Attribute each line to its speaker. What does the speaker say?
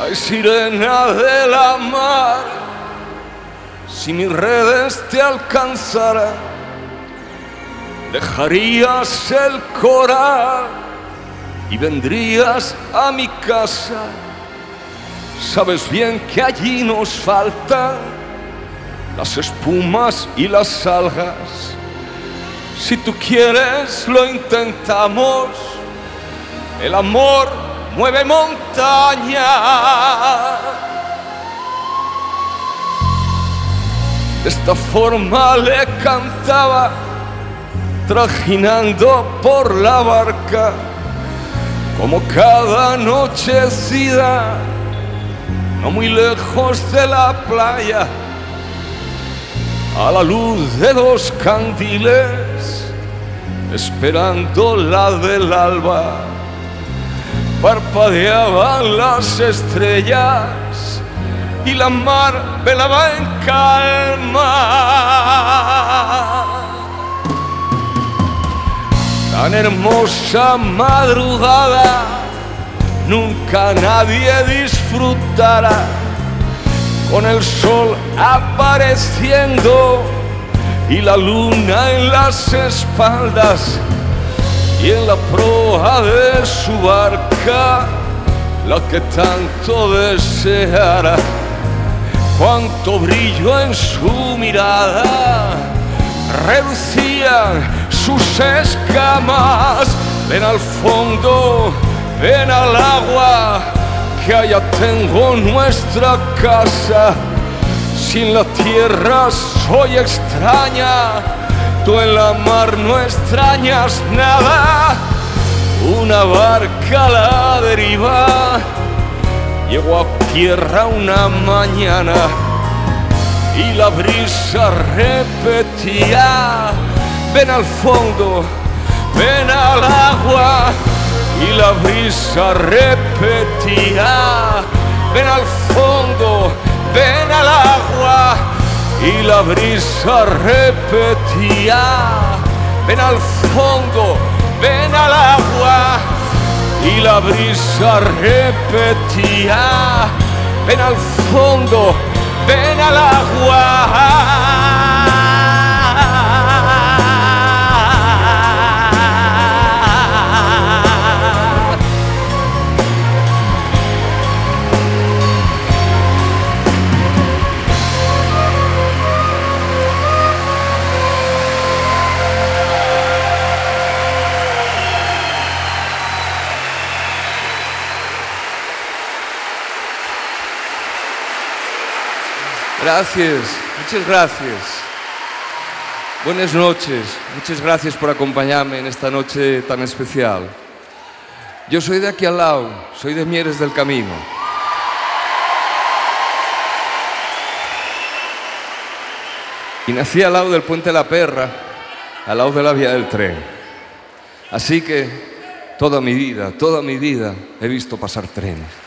Speaker 1: Ay, sirena de la mar, si mis redes te alcanzaran, dejarías el coral y vendrías a mi casa. Sabes bien que allí nos faltan las espumas y las algas. Si tú quieres lo intentamos, el amor mueve montaña. De esta forma le cantaba, trajinando por la barca, como cada anochecida, no muy lejos de la playa, a la luz de dos candiles, esperando la del alba, parpadeaban las estrellas y la mar velaba en calma. Tan hermosa madrugada nunca nadie disfrutará, con el sol apareciendo y la luna en las espaldas, y en la proa de su barca la que tanto deseara. Cuánto brillo en su mirada, relucían sus escamas. Ven al fondo, ven al agua, que allá tengo nuestra casa. Sin la tierra soy extraña, tú en la mar no extrañas nada. Una barca a la deriva llegó a tierra una mañana y la brisa repetía: ven al fondo, ven al agua. Y la brisa repetía: ven al fondo, ven al agua. Y la brisa repetía: ven al fondo, ven al agua. Y la brisa repetía: ven al fondo, ven al agua. Gracias, muchas gracias. Buenas noches, muchas gracias por acompañarme en esta noche tan especial. Yo soy de aquí al lado, soy de Mieres del Camino. Y nací al lado del Puente La Perra, al lado de la vía del tren. Así que toda mi vida he visto pasar trenes.